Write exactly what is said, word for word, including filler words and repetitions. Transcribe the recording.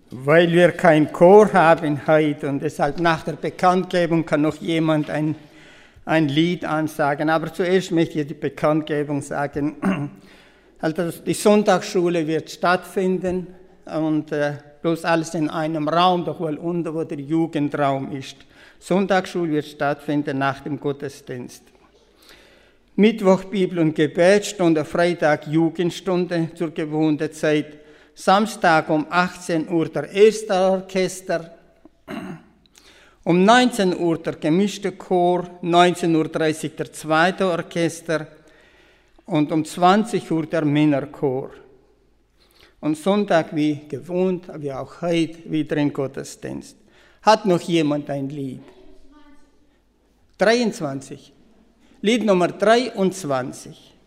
Weil wir keinen Chor haben heute und deshalb nach der Bekanntgebung kann noch jemand ein, ein Lied ansagen. Aber zuerst möchte ich die Bekanntgebung sagen. Also die Sonntagsschule wird stattfinden und äh, bloß alles in einem Raum, doch wohl unten, wo der Jugendraum ist. Sonntagsschule wird stattfinden nach dem Gottesdienst. Mittwoch Bibel- und Gebetsstunde, Freitag Jugendstunde zur gewohnten Zeit. Samstag um achtzehn Uhr der erste Orchester, um neunzehn Uhr der gemischte Chor, neunzehn Uhr dreißig der zweite Orchester und um zwanzig Uhr der Männerchor. Und Sonntag wie gewohnt, wie auch heute, wieder in Gottesdienst. Hat noch jemand ein Lied? dreiundzwanzig. Lied Nummer dreiundzwanzig.